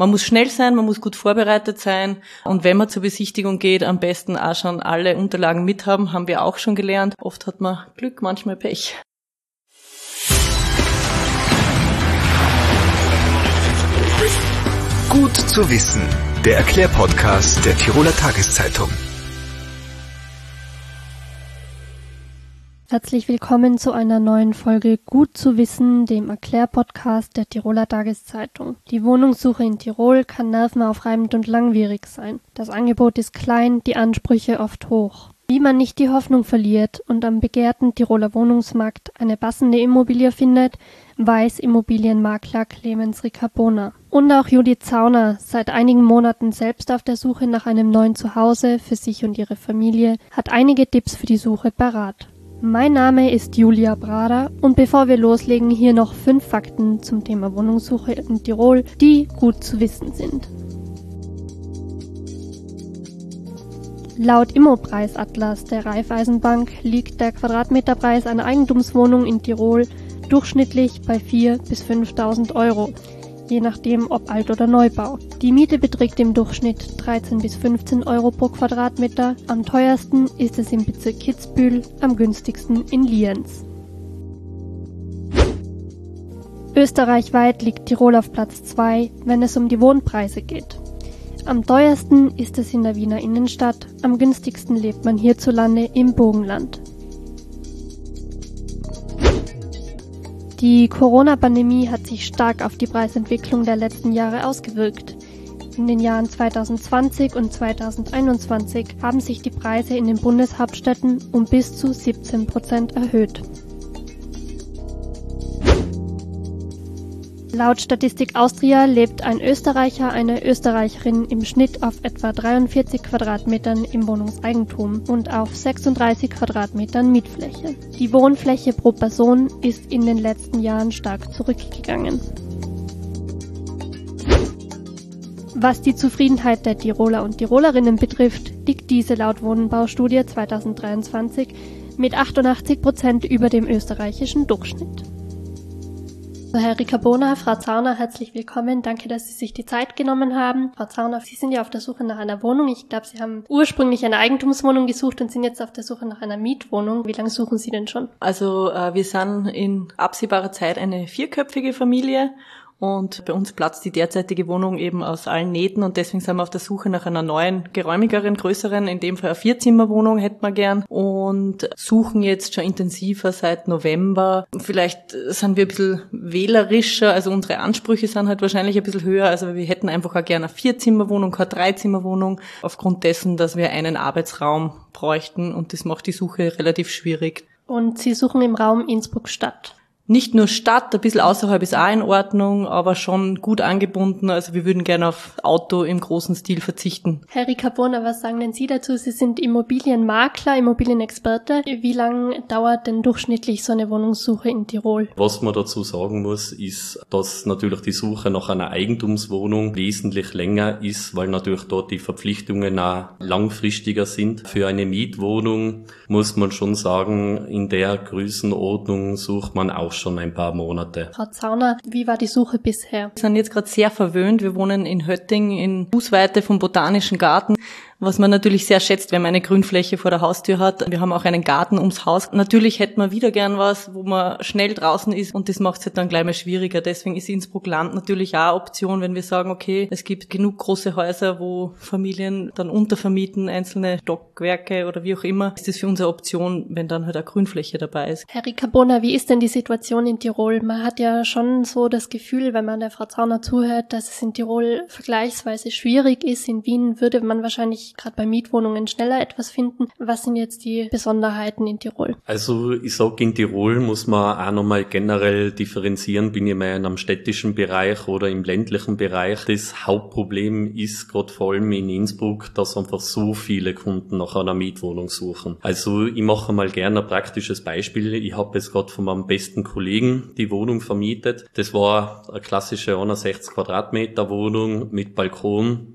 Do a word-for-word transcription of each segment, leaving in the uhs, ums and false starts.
Man muss schnell sein, man muss gut vorbereitet sein und wenn man zur Besichtigung geht, am besten auch schon alle Unterlagen mithaben, haben wir auch schon gelernt. Oft hat man Glück, manchmal Pech. Gut zu wissen, der Erklärpodcast der Tiroler Tageszeitung. Herzlich willkommen zu einer neuen Folge Gut zu wissen, dem Erklärpodcast der Tiroler Tageszeitung. Die Wohnungssuche in Tirol kann nervenaufreibend und langwierig sein. Das Angebot ist klein, die Ansprüche oft hoch. Wie man nicht die Hoffnung verliert und am begehrten Tiroler Wohnungsmarkt eine passende Immobilie findet, weiß Immobilienmakler Clemens Ricabona. Und auch Judith Zauner, seit einigen Monaten selbst auf der Suche nach einem neuen Zuhause für sich und ihre Familie, hat einige Tipps für die Suche parat. Mein Name ist Julia Brader und bevor wir loslegen, hier noch fünf Fakten zum Thema Wohnungssuche in Tirol, die gut zu wissen sind. Laut Immopreisadlas der Raiffeisenbank liegt der Quadratmeterpreis einer Eigentumswohnung in Tirol durchschnittlich bei viertausend bis fünftausend Euro, je nachdem ob Alt- oder Neubau. Die Miete beträgt im Durchschnitt dreizehn bis fünfzehn Euro pro Quadratmeter. Am teuersten ist es im Bezirk Kitzbühel, am günstigsten in Lienz. Österreichweit liegt Tirol auf Platz zwei, wenn es um die Wohnpreise geht. Am teuersten ist es in der Wiener Innenstadt, am günstigsten lebt man hierzulande im Burgenland. Die Corona-Pandemie hat sich stark auf die Preisentwicklung der letzten Jahre ausgewirkt. In den Jahren zweitausendzwanzig und zweitausendeinundzwanzig haben sich die Preise in den Bundeshauptstädten um bis zu siebzehn Prozent erhöht. Laut Statistik Austria lebt ein Österreicher, eine Österreicherin im Schnitt auf etwa dreiundvierzig Quadratmetern im Wohnungseigentum und auf sechsunddreißig Quadratmetern Mietfläche. Die Wohnfläche pro Person ist in den letzten Jahren stark zurückgegangen. Was die Zufriedenheit der Tiroler und Tirolerinnen betrifft, liegt diese laut Wohnbaustudie zweitausenddreiundzwanzig mit achtundachtzig Prozent über dem österreichischen Durchschnitt. Herr Ricabona, Frau Zauner, herzlich willkommen. Danke, dass Sie sich die Zeit genommen haben. Frau Zauner, Sie sind ja auf der Suche nach einer Wohnung. Ich glaube, Sie haben ursprünglich eine Eigentumswohnung gesucht und sind jetzt auf der Suche nach einer Mietwohnung. Wie lange suchen Sie denn schon? Also äh, wir sind in absehbarer Zeit eine vierköpfige Familie. Und bei uns platzt die derzeitige Wohnung eben aus allen Nähten und deswegen sind wir auf der Suche nach einer neuen, geräumigeren, größeren, in dem Fall eine Vierzimmerwohnung hätten wir gern und suchen jetzt schon intensiver seit November. Vielleicht sind wir ein bisschen wählerischer, also unsere Ansprüche sind halt wahrscheinlich ein bisschen höher, also wir hätten einfach auch gerne eine Vierzimmerwohnung, keine Dreizimmerwohnung, aufgrund dessen, dass wir einen Arbeitsraum bräuchten und das macht die Suche relativ schwierig. Und Sie suchen im Raum Innsbruck-Stadt? Nicht nur Stadt, ein bisschen außerhalb ist auch in Ordnung, aber schon gut angebunden. Also wir würden gerne auf Auto im großen Stil verzichten. Herr Ricabona, was sagen denn Sie dazu? Sie sind Immobilienmakler, Immobilienexperte. Wie lange dauert denn durchschnittlich so eine Wohnungssuche in Tirol? Was man dazu sagen muss, ist, dass natürlich die Suche nach einer Eigentumswohnung wesentlich länger ist, weil natürlich dort die Verpflichtungen auch langfristiger sind. Für eine Mietwohnung muss man schon sagen, in der Größenordnung sucht man auch schon ein paar Monate. Frau Zauner, wie war die Suche bisher? Wir sind jetzt gerade sehr verwöhnt. Wir wohnen in Hötting in Fußweite vom Botanischen Garten, was man natürlich sehr schätzt, wenn man eine Grünfläche vor der Haustür hat. Wir haben auch einen Garten ums Haus. Natürlich hätten wir wieder gern was, wo man schnell draußen ist und das macht es halt dann gleich mal schwieriger. Deswegen ist Innsbruck-Land natürlich auch eine Option, wenn wir sagen, okay, es gibt genug große Häuser, wo Familien dann untervermieten, einzelne Stockwerke oder wie auch immer. Ist das für uns eine Option, wenn dann halt eine Grünfläche dabei ist. Herr Ricabona, wie ist denn die Situation in Tirol? Man hat ja schon so das Gefühl, wenn man der Frau Zauner zuhört, dass es in Tirol vergleichsweise schwierig ist. In Wien würde man wahrscheinlich gerade bei Mietwohnungen schneller etwas finden. Was sind jetzt die Besonderheiten in Tirol? Also ich sage, in Tirol muss man auch nochmal generell differenzieren, bin ich mehr in einem städtischen Bereich oder im ländlichen Bereich. Das Hauptproblem ist gerade vor allem in Innsbruck, dass einfach so viele Kunden nach einer Mietwohnung suchen. Also ich mache mal gerne ein praktisches Beispiel. Ich habe jetzt gerade von meinem besten Kollegen die Wohnung vermietet. Das war eine klassische einundsechzig Quadratmeter Wohnung mit Balkon.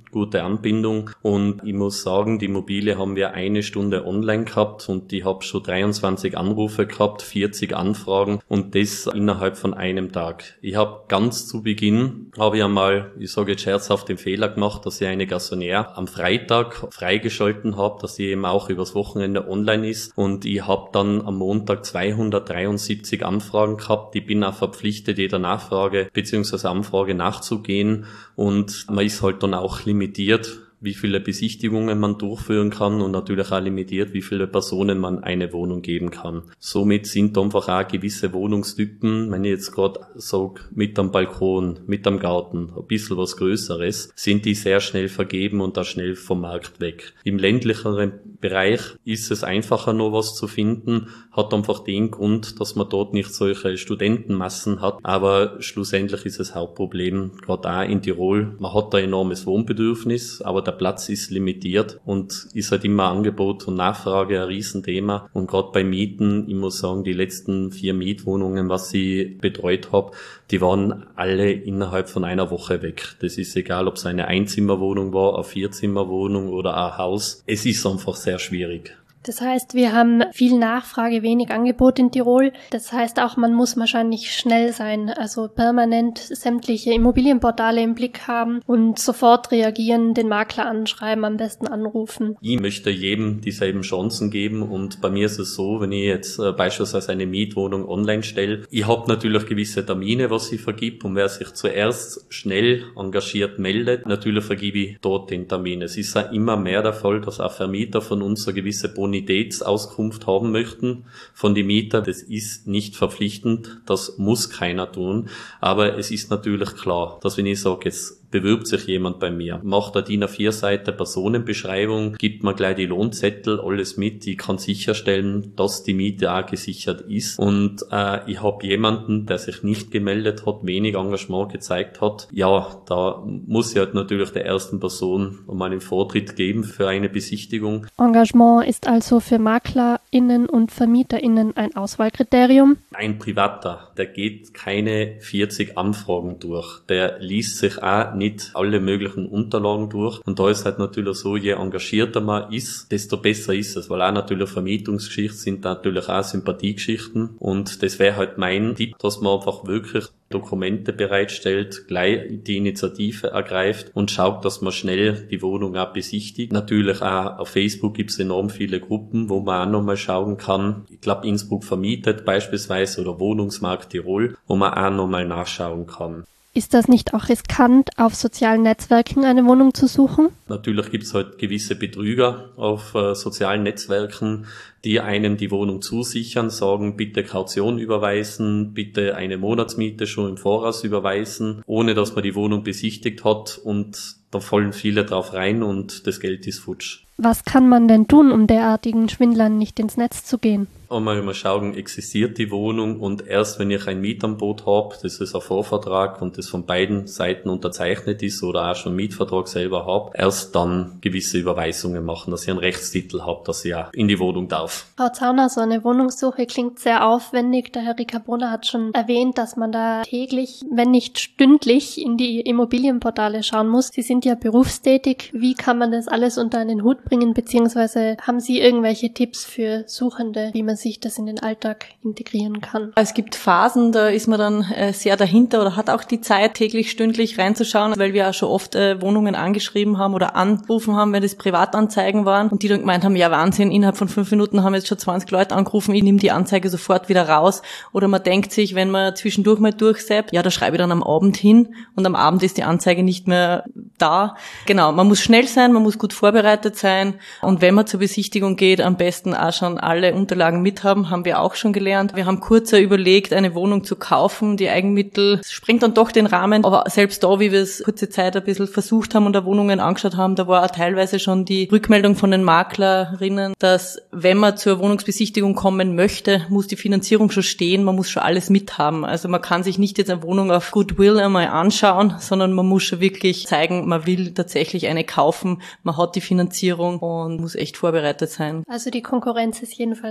gute Anbindung und ich muss sagen, die Immobilie haben wir eine Stunde online gehabt und ich habe schon dreiundzwanzig Anrufe gehabt, vierzig Anfragen und das innerhalb von einem Tag. Ich habe ganz zu Beginn, habe ich einmal, ich sage jetzt scherzhaft, den Fehler gemacht, dass ich eine Garçonnière am Freitag freigeschalten habe, dass sie eben auch übers Wochenende online ist und ich habe dann am Montag zweihundertdreiundsiebzig Anfragen gehabt. Ich bin auch verpflichtet, jeder Nachfrage bzw. Anfrage nachzugehen und man ist halt dann auch limitiert, wie viele Besichtigungen man durchführen kann und natürlich auch limitiert, wie viele Personen man eine Wohnung geben kann. Somit sind einfach auch gewisse Wohnungstypen, wenn ich jetzt gerade sage, mit am Balkon, mit am Garten, ein bisschen was Größeres, sind die sehr schnell vergeben und da schnell vom Markt weg. Im ländlicheren Bereich ist es einfacher noch was zu finden, hat einfach den Grund, dass man dort nicht solche Studentenmassen hat, aber schlussendlich ist das Hauptproblem, gerade auch in Tirol, man hat da enormes Wohnbedürfnis, aber der Platz ist limitiert und ist halt immer Angebot und Nachfrage ein Riesenthema. Und gerade bei Mieten, ich muss sagen, die letzten vier Mietwohnungen, was ich betreut habe, die waren alle innerhalb von einer Woche weg. Das ist egal, ob es eine Einzimmerwohnung war, eine Vierzimmerwohnung oder ein Haus. Es ist einfach sehr schwierig. Das heißt, wir haben viel Nachfrage, wenig Angebot in Tirol. Das heißt auch, man muss wahrscheinlich schnell sein, also permanent sämtliche Immobilienportale im Blick haben und sofort reagieren, den Makler anschreiben, am besten anrufen. Ich möchte jedem dieselben Chancen geben und bei mir ist es so, wenn ich jetzt äh, beispielsweise eine Mietwohnung online stelle, ich habe natürlich gewisse Termine, was ich vergib und wer sich zuerst schnell engagiert meldet, natürlich vergebe ich dort den Termin. Es ist auch immer mehr der Fall, dass auch Vermieter von uns eine gewisse Bonität Auskunft haben möchten von den Mietern. Das ist nicht verpflichtend, das muss keiner tun, aber es ist natürlich klar, dass wenn ich sage, jetzt bewirbt sich jemand bei mir, macht eine D I N A vier Seite Personenbeschreibung, gibt mir gleich die Lohnzettel, alles mit, ich kann sicherstellen, dass die Miete auch gesichert ist und äh, ich habe jemanden, der sich nicht gemeldet hat, wenig Engagement gezeigt hat, ja, da muss ich halt natürlich der ersten Person um einen Vortritt geben für eine Besichtigung. Engagement ist also für MaklerInnen und VermieterInnen ein Auswahlkriterium? Ein Privater, der geht keine vierzig Anfragen durch, der liest sich auch nicht alle möglichen Unterlagen durch. Und da ist halt natürlich so, je engagierter man ist, desto besser ist es, weil auch natürlich Vermietungsgeschichten sind natürlich auch Sympathiegeschichten. Und das wäre halt mein Tipp, dass man einfach wirklich Dokumente bereitstellt, gleich die Initiative ergreift und schaut, dass man schnell die Wohnung auch besichtigt. Natürlich auch auf Facebook gibt es enorm viele Gruppen, wo man auch nochmal schauen kann. Ich glaube, Innsbruck vermietet beispielsweise oder Wohnungsmarkt Tirol, wo man auch nochmal nachschauen kann. Ist das nicht auch riskant, auf sozialen Netzwerken eine Wohnung zu suchen? Natürlich gibt es halt gewisse Betrüger auf äh, sozialen Netzwerken, die einem die Wohnung zusichern, sagen, bitte Kaution überweisen, bitte eine Monatsmiete schon im Voraus überweisen, ohne dass man die Wohnung besichtigt hat und da fallen viele drauf rein und das Geld ist futsch. Was kann man denn tun, um derartigen Schwindlern nicht ins Netz zu gehen? Einmal mal schauen, existiert die Wohnung und erst wenn ich ein Mietangebot habe, das ist ein Vorvertrag und das von beiden Seiten unterzeichnet ist oder auch schon einen Mietvertrag selber habe, erst dann gewisse Überweisungen machen, dass ich einen Rechtstitel habe, dass ich auch in die Wohnung darf. Frau Zauner, so eine Wohnungssuche klingt sehr aufwendig. Der Herr Riccarbrunner hat schon erwähnt, dass man da täglich, wenn nicht stündlich, in die Immobilienportale schauen muss. Sie sind ja berufstätig. Wie kann man das alles unter einen Hut bringen, beziehungsweise haben Sie irgendwelche Tipps für Suchende, wie man sich das in den Alltag integrieren kann? Es gibt Phasen, da ist man dann äh, sehr dahinter oder hat auch die Zeit, täglich, stündlich reinzuschauen, weil wir auch schon oft äh, Wohnungen angeschrieben haben oder angerufen haben, wenn das Privatanzeigen waren und die dann gemeint haben, ja Wahnsinn, innerhalb von fünf Minuten haben jetzt schon zwanzig Leute angerufen, ich nehme die Anzeige sofort wieder raus. Oder man denkt sich, wenn man zwischendurch mal durchsappt, ja, da schreibe ich dann am Abend hin und am Abend ist die Anzeige nicht mehr da. Genau, man muss schnell sein, man muss gut vorbereitet sein und wenn man zur Besichtigung geht, am besten auch schon alle Unterlagen mit haben, haben wir auch schon gelernt. Wir haben kurz überlegt, eine Wohnung zu kaufen. Die Eigenmittel sprengt dann doch den Rahmen. Aber selbst da, wie wir es kurze Zeit ein bisschen versucht haben und da Wohnungen angeschaut haben, da war auch teilweise schon die Rückmeldung von den Maklerinnen, dass wenn man zur Wohnungsbesichtigung kommen möchte, muss die Finanzierung schon stehen, man muss schon alles mithaben. Also man kann sich nicht jetzt eine Wohnung auf Goodwill einmal anschauen, sondern man muss schon wirklich zeigen, man will tatsächlich eine kaufen, man hat die Finanzierung und muss echt vorbereitet sein. Also die Konkurrenz ist jedenfalls groß.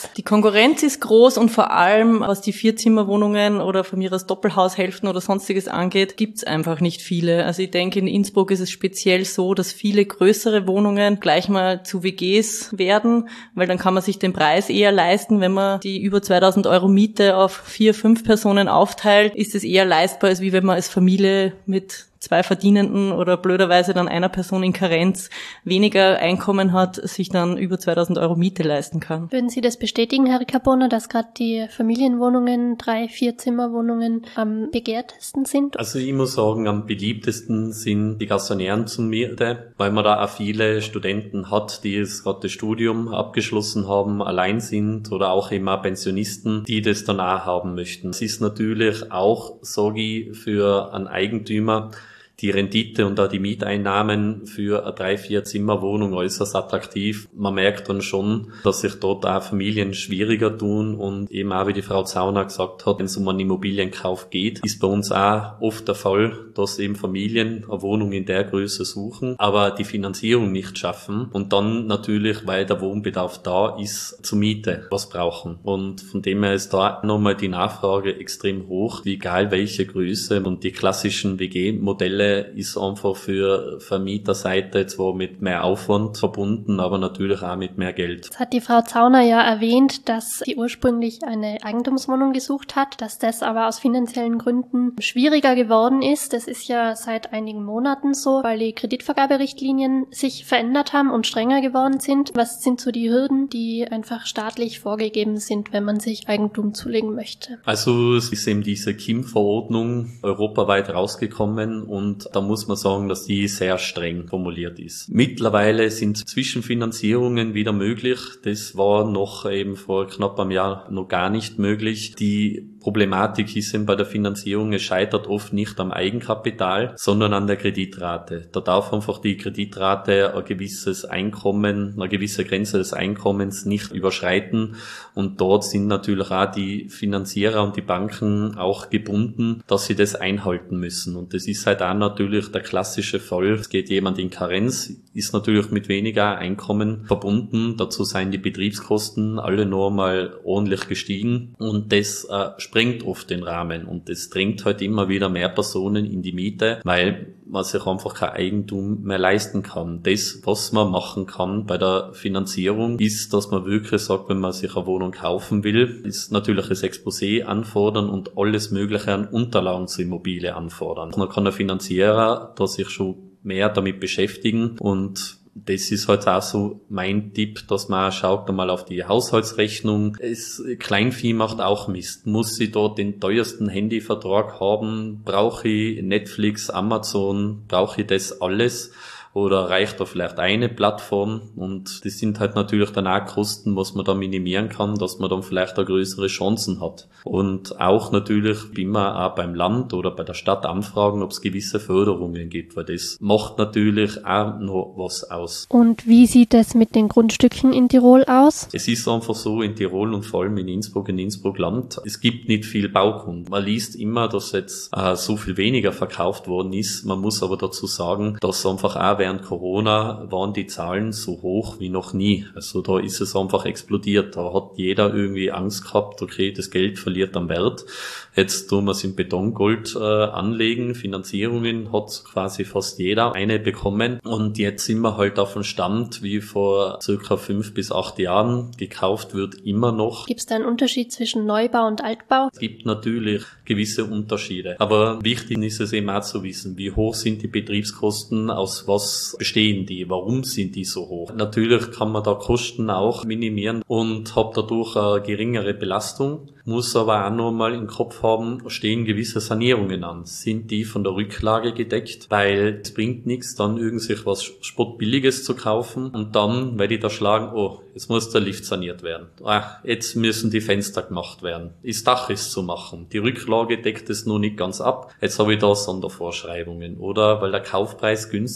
Konkurrenz? Die Konkurrenz ist groß und vor allem, was die Vierzimmerwohnungen oder von mir aus Doppelhaushälften oder sonstiges angeht, gibt's einfach nicht viele. Also ich denke, in Innsbruck ist es speziell so, dass viele größere Wohnungen gleich mal zu W Gs werden, weil dann kann man sich den Preis eher leisten. Wenn man die über zweitausend Euro Miete auf vier, fünf Personen aufteilt, ist es eher leistbar, als wie wenn man als Familie mit zwei Verdienenden oder blöderweise dann einer Person in Karenz weniger Einkommen hat, sich dann über zweitausend Euro Miete leisten kann. Würden Sie das bestätigen, Herr Riccarboner, dass gerade die Familienwohnungen, drei, vier Zimmerwohnungen am begehrtesten sind? Also ich muss sagen, am beliebtesten sind die Gastonären zum Miete, weil man da auch viele Studenten hat, die jetzt gerade das Studium abgeschlossen haben, allein sind oder auch eben auch Pensionisten, die das dann auch haben möchten. Es ist natürlich auch, sage ich, für einen Eigentümer die Rendite und auch die Mieteinnahmen für eine drei-, vier Zimmerwohnung äußerst attraktiv. Man merkt dann schon, dass sich dort auch Familien schwieriger tun und eben auch, wie die Frau Zauner gesagt hat, wenn es um einen Immobilienkauf geht, ist bei uns auch oft der Fall, dass eben Familien eine Wohnung in der Größe suchen, aber die Finanzierung nicht schaffen und dann natürlich, weil der Wohnbedarf da ist, zur Miete was brauchen. Und von dem her ist da nochmal die Nachfrage extrem hoch, egal welche Größe, und die klassischen W G-Modelle ist einfach für Vermieterseite zwar mit mehr Aufwand verbunden, aber natürlich auch mit mehr Geld. Jetzt hat die Frau Zauner ja erwähnt, dass sie ursprünglich eine Eigentumswohnung gesucht hat, dass das aber aus finanziellen Gründen schwieriger geworden ist. Das ist ja seit einigen Monaten so, weil die Kreditvergaberichtlinien sich verändert haben und strenger geworden sind. Was sind so die Hürden, die einfach staatlich vorgegeben sind, wenn man sich Eigentum zulegen möchte? Also es ist eben diese K I M-Verordnung europaweit rausgekommen und da muss man sagen, dass die sehr streng formuliert ist. Mittlerweile sind Zwischenfinanzierungen wieder möglich. Das war noch eben vor knapp einem Jahr noch gar nicht möglich. Die Problematik ist eben bei der Finanzierung, es scheitert oft nicht am Eigenkapital, sondern an der Kreditrate. Da darf einfach die Kreditrate ein gewisses Einkommen, eine gewisse Grenze des Einkommens nicht überschreiten. Und dort sind natürlich auch die Finanzierer und die Banken auch gebunden, dass sie das einhalten müssen. Und das ist halt auch natürlich der klassische Fall. Es geht jemand in Karenz, ist natürlich mit weniger Einkommen verbunden. Dazu seien die Betriebskosten alle noch mal ordentlich gestiegen. Und das äh, sprengt oft den Rahmen. Und das drängt halt immer wieder mehr Personen in die Miete, weil man sich einfach kein Eigentum mehr leisten kann. Das, was man machen kann bei der Finanzierung, ist, dass man wirklich sagt, wenn man sich eine Wohnung kaufen will, ist natürlich das Exposé anfordern und alles Mögliche an Unterlagen zur Immobilie anfordern. Man kann der Finanzierer da sich schon mehr damit beschäftigen und das ist halt auch so mein Tipp, dass man schaut einmal auf die Haushaltsrechnung. Es, Kleinvieh macht auch Mist. Muss ich dort den teuersten Handyvertrag haben? Brauche ich Netflix, Amazon? Brauche ich das alles? Oder reicht da vielleicht eine Plattform? Und das sind halt natürlich dann auch Kosten, was man da minimieren kann, dass man dann vielleicht auch größere Chancen hat. Und auch natürlich immer auch beim Land oder bei der Stadt anfragen, ob es gewisse Förderungen gibt, weil das macht natürlich auch noch was aus. Und wie sieht es mit den Grundstücken in Tirol aus? Es ist einfach so in Tirol und vor allem in Innsbruck, in Innsbruck-Land, es gibt nicht viel Baugrund. Man liest immer, dass jetzt äh, so viel weniger verkauft worden ist. Man muss aber dazu sagen, dass einfach auch während Corona waren die Zahlen so hoch wie noch nie. Also da ist es einfach explodiert. Da hat jeder irgendwie Angst gehabt, okay, das Geld verliert an Wert. Jetzt tun wir es in Betongold äh, anlegen. Finanzierungen hat quasi fast jeder eine bekommen. Und jetzt sind wir halt auf dem Stand wie vor circa fünf bis acht Jahren. Gekauft wird immer noch. Gibt es da einen Unterschied zwischen Neubau und Altbau? Es gibt natürlich gewisse Unterschiede. Aber wichtig ist es eben auch zu wissen, wie hoch sind die Betriebskosten, aus was bestehen die, warum sind die so hoch. Natürlich kann man da Kosten auch minimieren und hat dadurch eine geringere Belastung. Muss aber auch noch mal im Kopf haben, stehen gewisse Sanierungen an. Sind die von der Rücklage gedeckt? Weil es bringt nichts, dann irgend was Spottbilliges zu kaufen und dann, weil die da schlagen, oh, jetzt muss der Lift saniert werden. Ach, jetzt müssen die Fenster gemacht werden. Das Dach ist zu machen. Die Rücklage deckt es noch nicht ganz ab. Jetzt habe ich da Sondervorschreibungen. Oder weil der Kaufpreis günstiger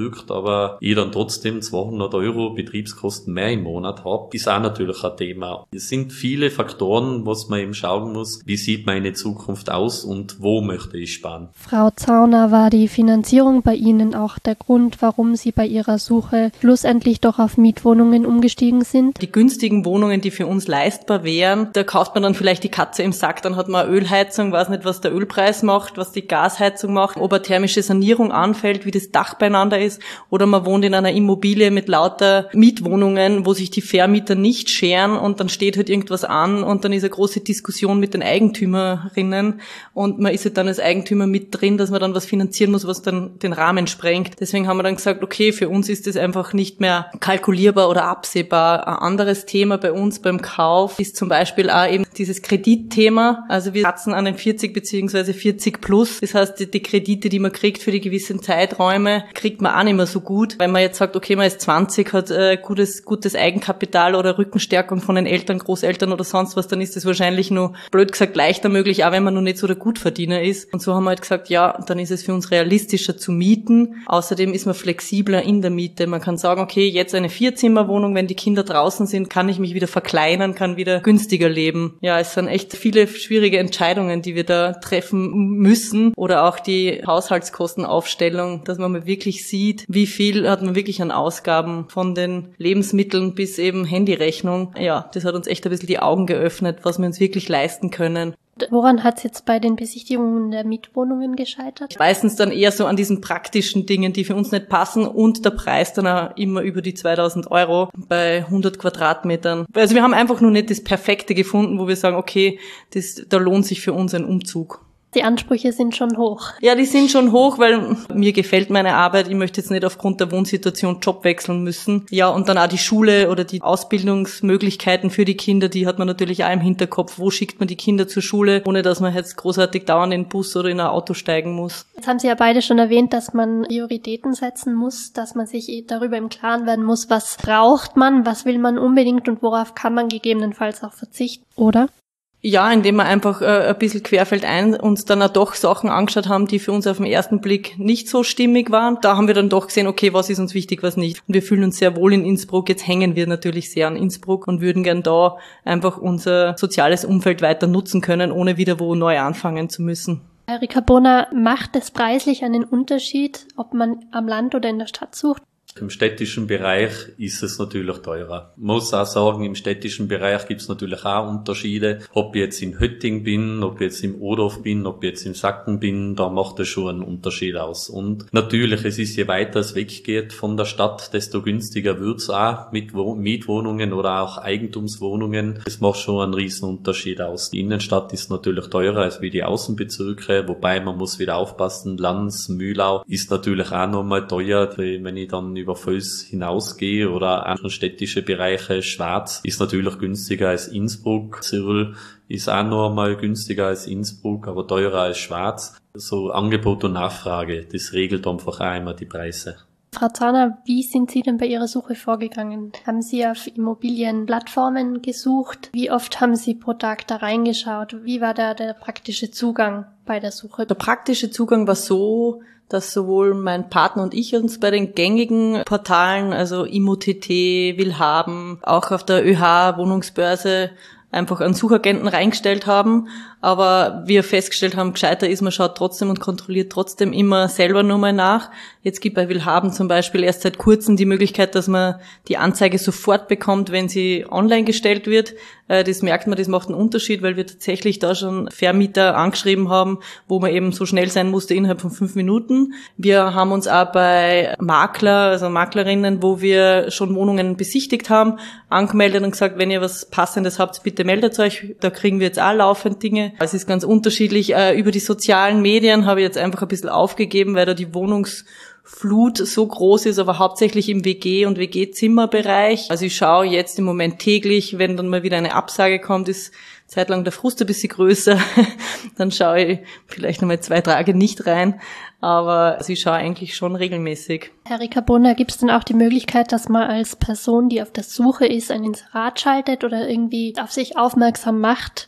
bewirkt, aber ich dann trotzdem zweihundert Euro Betriebskosten mehr im Monat habe, ist auch natürlich ein Thema. Es sind viele Faktoren, was man eben schauen muss, wie sieht meine Zukunft aus und wo möchte ich sparen. Frau Zauner, war die Finanzierung bei Ihnen auch der Grund, warum Sie bei Ihrer Suche schlussendlich doch auf Mietwohnungen umgestiegen sind? Die günstigen Wohnungen, die für uns leistbar wären, da kauft man dann vielleicht die Katze im Sack, dann hat man eine Ölheizung, weiß nicht, was der Ölpreis macht, was die Gasheizung macht, ob eine thermische Sanierung anfällt, wie das Dach beieinander ist, oder man wohnt in einer Immobilie mit lauter Mietwohnungen, wo sich die Vermieter nicht scheren und dann steht halt irgendwas an und dann ist eine große Diskussion mit den Eigentümerinnen und man ist halt dann als Eigentümer mit drin, dass man dann was finanzieren muss, was dann den Rahmen sprengt. Deswegen haben wir dann gesagt, okay, für uns ist das einfach nicht mehr kalkulierbar oder absehbar. Ein anderes Thema bei uns beim Kauf ist zum Beispiel auch eben dieses Kreditthema. Also wir satzen an den vierzig beziehungsweise vierzig plus. Das heißt, die, die Kredite, die man kriegt für die gewissen Zeiträume, kriegt man auch nicht mehr so gut. Wenn man jetzt sagt, okay, man ist zwanzig, hat äh, gutes, gutes Eigenkapital oder Rückenstärkung von den Eltern, Großeltern oder sonst was, dann ist das wahrscheinlich nur, blöd gesagt, leichter möglich, auch wenn man noch nicht so der Gutverdiener ist. Und so haben wir halt gesagt, ja, dann ist es für uns realistischer zu mieten. Außerdem ist man flexibler in der Miete. Man kann sagen, okay, jetzt eine Vierzimmerwohnung, wenn die Kinder draußen sind, kann ich mich wieder verkleinern, kann wieder günstiger leben. Ja, es sind echt viele schwierige Entscheidungen, die wir da treffen müssen. Oder auch die Haushaltskostenaufstellung, dass man mal wirklich sieht, wie viel hat man wirklich an Ausgaben von den Lebensmitteln bis eben Handyrechnung. Ja, das hat uns echt ein bisschen die Augen geöffnet, was wir uns wirklich leisten können. Woran hat es jetzt bei den Besichtigungen der Mietwohnungen gescheitert? Meistens dann eher so an diesen praktischen Dingen, die für uns nicht passen und der Preis dann auch immer über die zweitausend Euro bei hundert Quadratmetern. Also wir haben einfach nur nicht das Perfekte gefunden, wo wir sagen, okay, das, da lohnt sich für uns ein Umzug. Die Ansprüche sind schon hoch. Ja, die sind schon hoch, weil mir gefällt meine Arbeit. Ich möchte jetzt nicht aufgrund der Wohnsituation Job wechseln müssen. Ja, und dann auch die Schule oder die Ausbildungsmöglichkeiten für die Kinder, die hat man natürlich auch im Hinterkopf. Wo schickt man die Kinder zur Schule, ohne dass man jetzt großartig dauernd in den Bus oder in ein Auto steigen muss? Jetzt haben Sie ja beide schon erwähnt, dass man Prioritäten setzen muss, dass man sich darüber im Klaren werden muss, was braucht man, was will man unbedingt und worauf kann man gegebenenfalls auch verzichten, oder? Ja, indem wir einfach äh, ein bisschen querfeldein uns dann auch doch Sachen angeschaut haben, die für uns auf den ersten Blick nicht so stimmig waren. Da haben wir dann doch gesehen, okay, was ist uns wichtig, was nicht. Und wir fühlen uns sehr wohl in Innsbruck. Jetzt hängen wir natürlich sehr an Innsbruck und würden gern da einfach unser soziales Umfeld weiter nutzen können, ohne wieder wo neu anfangen zu müssen. Erika Bonner, macht es preislich einen Unterschied, ob man am Land oder in der Stadt sucht? Im städtischen Bereich ist es natürlich teurer. Man muss auch sagen, im städtischen Bereich gibt es natürlich auch Unterschiede. Ob ich jetzt in Hötting bin, ob ich jetzt im Odorf bin, ob ich jetzt im Sacken bin, da macht es schon einen Unterschied aus. Und natürlich, es ist, je weiter es weggeht von der Stadt, desto günstiger wird's auch mit Mietwohnungen oder auch Eigentumswohnungen. Das macht schon einen riesen Unterschied aus. Die Innenstadt ist natürlich teurer als wie die Außenbezirke, wobei man muss wieder aufpassen, Lanz, Mühlau ist natürlich auch nochmal teuer, wenn ich dann über Völs hinausgehe oder andere städtische Bereiche. Schwaz ist natürlich günstiger als Innsbruck. Zirl ist auch noch einmal günstiger als Innsbruck, aber teurer als Schwaz. So Angebot und Nachfrage, das regelt einfach auch immer die Preise. Frau Zauner, wie sind Sie denn bei Ihrer Suche vorgegangen? Haben Sie auf Immobilienplattformen gesucht? Wie oft haben Sie pro Tag da reingeschaut? Wie war da der praktische Zugang bei der Suche? Der praktische Zugang war so, dass sowohl mein Partner und ich uns bei den gängigen Portalen, also ImmoTT, Willhaben, auch auf der ÖH Wohnungsbörse einfach einen Suchagenten reingestellt haben, aber wir festgestellt haben, gescheiter ist, man schaut trotzdem und kontrolliert trotzdem immer selber nur mal nach. Jetzt gibt bei Willhaben zum Beispiel erst seit kurzem die Möglichkeit, dass man die Anzeige sofort bekommt, wenn sie online gestellt wird. Das merkt man, das macht einen Unterschied, weil wir tatsächlich da schon Vermieter angeschrieben haben, wo man eben so schnell sein musste innerhalb von fünf Minuten. Wir haben uns auch bei Makler, also Maklerinnen, wo wir schon Wohnungen besichtigt haben, angemeldet und gesagt, wenn ihr was Passendes habt, bitte meldet euch. Da kriegen wir jetzt auch laufend Dinge. Es ist ganz unterschiedlich. Über die sozialen Medien habe ich jetzt einfach ein bisschen aufgegeben, weil da die Wohnungsflut so groß ist, aber hauptsächlich im W G- und W G-Zimmerbereich. Also ich schaue jetzt im Moment täglich, wenn dann mal wieder eine Absage kommt, ist zeitlang der Frust ein bisschen größer. Dann schaue ich vielleicht nochmal zwei Tage nicht rein. Aber also ich schaue eigentlich schon regelmäßig. Erika Bonner, gibt es denn auch die Möglichkeit, dass man als Person, die auf der Suche ist, ein Inserat schaltet oder irgendwie auf sich aufmerksam macht?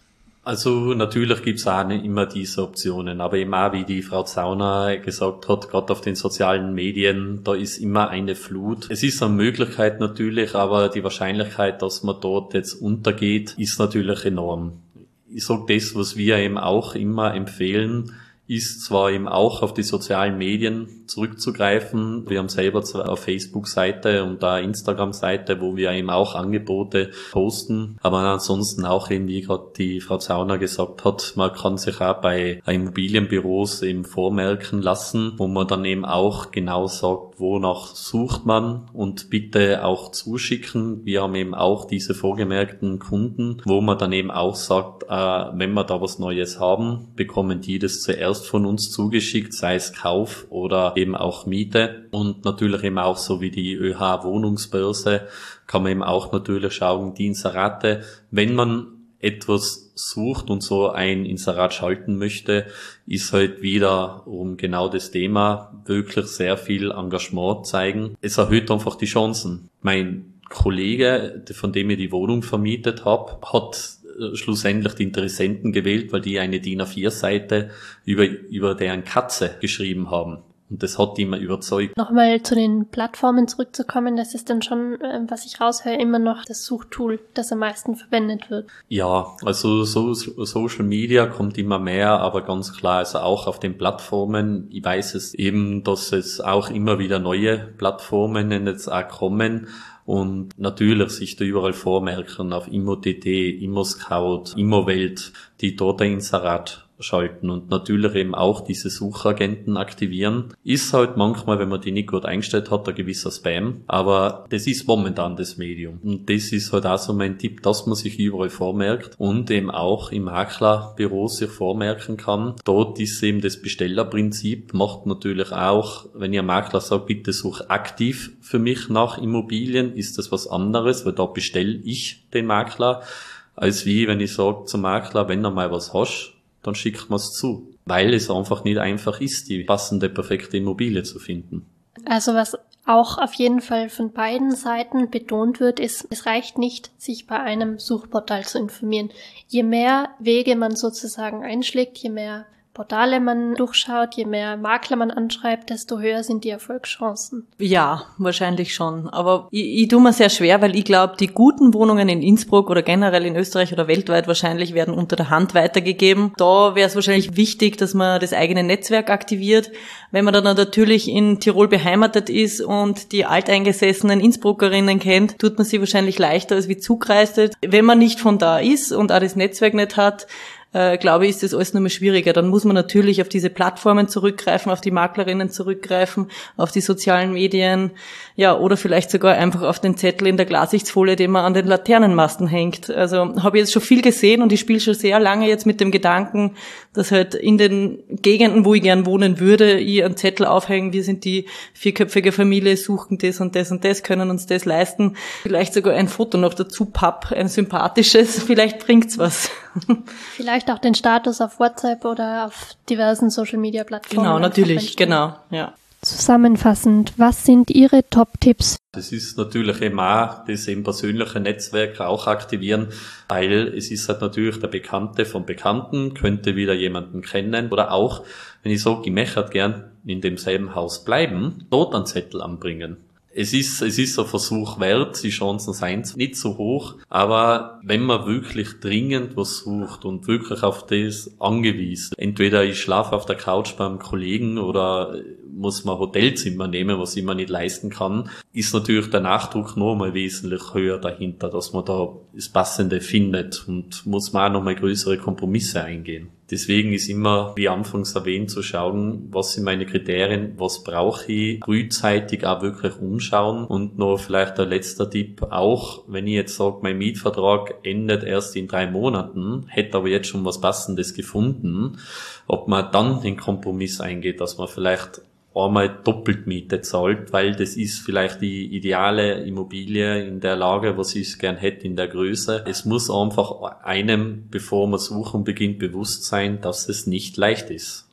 Also natürlich gibt's auch nicht immer diese Optionen, aber eben auch, wie die Frau Zauner gesagt hat, gerade auf den sozialen Medien, da ist immer eine Flut. Es ist eine Möglichkeit natürlich, aber die Wahrscheinlichkeit, dass man dort jetzt untergeht, ist natürlich enorm. Ich sage das, was wir eben auch immer empfehlen, ist zwar eben auch auf die sozialen Medien zurückzugreifen. Wir haben selber zwar eine Facebook-Seite und eine Instagram-Seite, wo wir eben auch Angebote posten, aber ansonsten auch eben, wie gerade die Frau Zauner gesagt hat, man kann sich auch bei Immobilienbüros eben vormerken lassen, wo man dann eben auch genau sagt, wonach sucht man und bitte auch zuschicken. Wir haben eben auch diese vorgemerkten Kunden, wo man dann eben auch sagt, äh, wenn wir da was Neues haben, bekommen die das zuerst von uns zugeschickt, sei es Kauf oder eben auch Miete. Und natürlich eben auch so wie die ÖH Wohnungsbörse kann man eben auch natürlich schauen, die Inserate, wenn man etwas sucht und so ein Inserat schalten möchte, ist halt wieder um genau das Thema wirklich sehr viel Engagement zeigen. Es erhöht einfach die Chancen. Mein Kollege, von dem ich die Wohnung vermietet habe, hat schlussendlich die Interessenten gewählt, weil die eine D I N A vier Seite über, über deren Katze geschrieben haben. Und das hat die immer überzeugt. Nochmal zu den Plattformen zurückzukommen, das ist dann schon, was ich raushöre, immer noch das Suchtool, das am meisten verwendet wird. Ja, also so, Social Media kommt immer mehr, aber ganz klar, also auch auf den Plattformen. Ich weiß es eben, dass es auch immer wieder neue Plattformen jetzt auch kommen. Und natürlich sich da überall vormerken auf Immo.tt, Immo-Scout, Immowelt, die dort ein Inserat schalten und natürlich eben auch diese Suchagenten aktivieren. Ist halt manchmal, wenn man die nicht gut eingestellt hat, ein gewisser Spam, aber das ist momentan das Medium. Und das ist halt auch so mein Tipp, dass man sich überall vormerkt und eben auch im Maklerbüro sich vormerken kann. Dort ist eben das Bestellerprinzip, macht natürlich auch, wenn ihr Makler sagt, bitte such aktiv für mich nach Immobilien, ist das was anderes, weil da bestelle ich den Makler, als wie wenn ich sage zum Makler, wenn du mal was hast, dann schickt man es zu. Weil es einfach nicht einfach ist, die passende, perfekte Immobilie zu finden. Also was auch auf jeden Fall von beiden Seiten betont wird, ist, es reicht nicht, sich bei einem Suchportal zu informieren. Je mehr Wege man sozusagen einschlägt, je mehr Portale man durchschaut, je mehr Makler man anschreibt, desto höher sind die Erfolgschancen. Ja, wahrscheinlich schon. Aber ich, ich tue mir sehr schwer, weil ich glaube, die guten Wohnungen in Innsbruck oder generell in Österreich oder weltweit wahrscheinlich werden unter der Hand weitergegeben. Da wäre es wahrscheinlich wichtig, dass man das eigene Netzwerk aktiviert. Wenn man dann natürlich in Tirol beheimatet ist und die alteingesessenen Innsbruckerinnen kennt, tut man sie wahrscheinlich leichter als wie Zugreiste. Wenn man nicht von da ist und auch das Netzwerk nicht hat, Äh, glaube ich, ist das alles nur mehr schwieriger. Dann muss man natürlich auf diese Plattformen zurückgreifen, auf die Maklerinnen zurückgreifen, auf die sozialen Medien, ja, oder vielleicht sogar einfach auf den Zettel in der Glassichtsfolie, den man an den Laternenmasten hängt. Also habe ich jetzt schon viel gesehen und ich spiele schon sehr lange jetzt mit dem Gedanken, dass halt in den Gegenden, wo ich gern wohnen würde, ich einen Zettel aufhängen, wir sind die vierköpfige Familie, suchen das und das und das, können uns das leisten. Vielleicht sogar ein Foto noch dazu, papp, ein sympathisches, vielleicht bringt's was. Vielleicht auch den Status auf WhatsApp oder auf diversen Social-Media-Plattformen. Genau, natürlich, genau, ja. Zusammenfassend, was sind Ihre Top-Tipps? Das ist natürlich eben auch das eben persönliche Netzwerk auch aktivieren, weil es ist halt natürlich der Bekannte vom Bekannten, könnte wieder jemanden kennen oder auch, wenn ich sage, ich möchte gern in demselben Haus bleiben, dort einen Zettel anbringen. Es ist, es ist ein Versuch wert, die Chancen seien nicht so hoch, aber wenn man wirklich dringend was sucht und wirklich auf das angewiesen, entweder ich schlafe auf der Couch beim Kollegen oder muss man Hotelzimmer nehmen, was ich mir nicht leisten kann, ist natürlich der Nachdruck noch mal wesentlich höher dahinter, dass man da das Passende findet und muss man auch noch mal größere Kompromisse eingehen. Deswegen ist immer, wie anfangs erwähnt, zu schauen, was sind meine Kriterien, was brauche ich, frühzeitig auch wirklich umschauen. Und noch vielleicht der letzte Tipp auch, wenn ich jetzt sage, mein Mietvertrag endet erst in drei Monaten, hätte aber jetzt schon was Passendes gefunden, ob man dann den Kompromiss eingeht, dass man vielleicht einmal doppelt Miete zahlt, weil das ist vielleicht die ideale Immobilie in der Lage, was ich gern hätte, in der Größe. Es muss einfach einem, bevor man suchen beginnt, bewusst sein, dass es nicht leicht ist.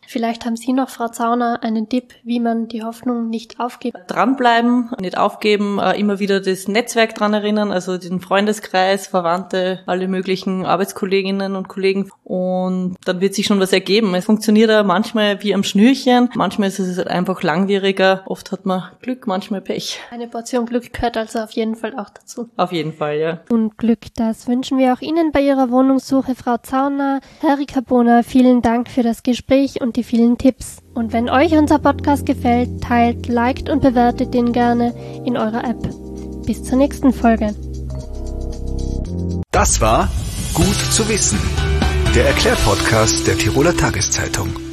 Vielleicht haben Sie noch, Frau Zauner, einen Tipp, wie man die Hoffnung nicht aufgibt. Dranbleiben, nicht aufgeben, immer wieder das Netzwerk dran erinnern, also den Freundeskreis, Verwandte, alle möglichen Arbeitskolleginnen und Kollegen, und dann wird sich schon was ergeben. Es funktioniert ja manchmal wie am Schnürchen, manchmal ist es halt einfach langwieriger, oft hat man Glück, manchmal Pech. Eine Portion Glück gehört also auf jeden Fall auch dazu. Auf jeden Fall, ja. Und Glück, das wünschen wir auch Ihnen bei Ihrer Wohnungssuche, Frau Zauner. Herr Ricabona, vielen Dank für das Gespräch und die vielen Tipps. Und wenn euch unser Podcast gefällt, teilt, liked und bewertet ihn gerne in eurer App. Bis zur nächsten Folge. Das war Gut zu wissen, der Erklärpodcast der Tiroler Tageszeitung.